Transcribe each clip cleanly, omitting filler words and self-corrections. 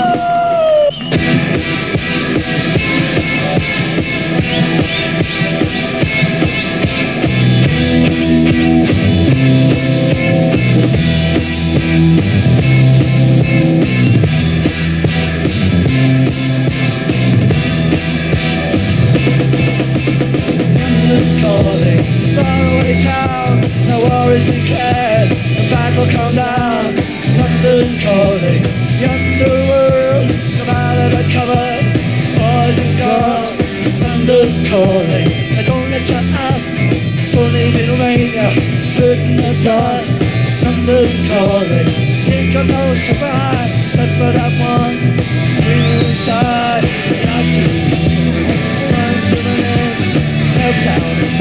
The war is declared, the battle come down. London calling, the underworld, come out of the cupboard, boys and girls. London calling, I don't let you up, only Pennsylvania, putting the dust. London calling, think of no surprise, but for that one, we will die. I see, run to the end, help down and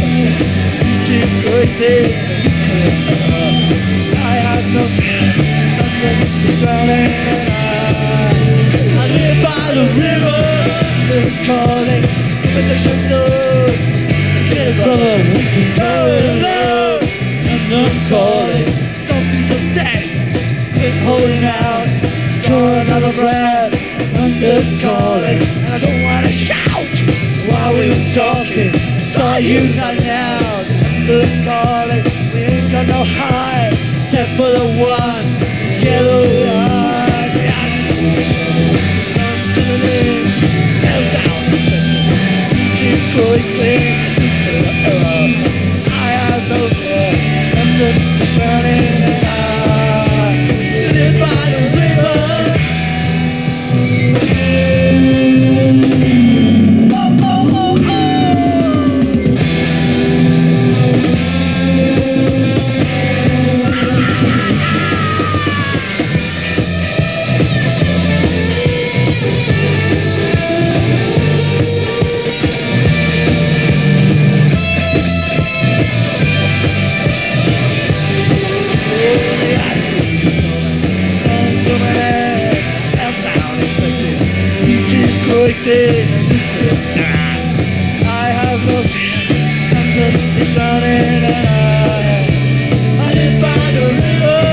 I have no fear, nothing is drowning, and I live by the river. They're calling, but they should know. Get it, brother, go it alone. And I'm calling, zombies of death, quit holding out, draw another breath. I'm calling, and I don't want to shout while we were talking. Saw you nothing out. London calling, we ain't got no high, except for the one yellow eye. Fell down, keep going clean. I have no fear, London is burning, and I live by the river. I have no fear, London is burning, and I live by the river.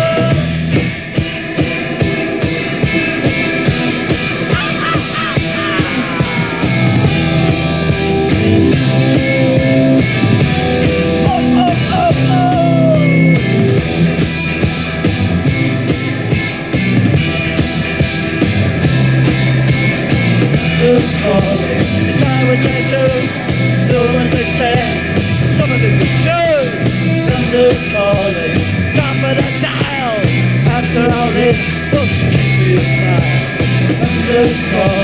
It's not what they do, do what they say. Some of it was true. London calling, top of the dial. After all this, folks keep me a smile. London calling.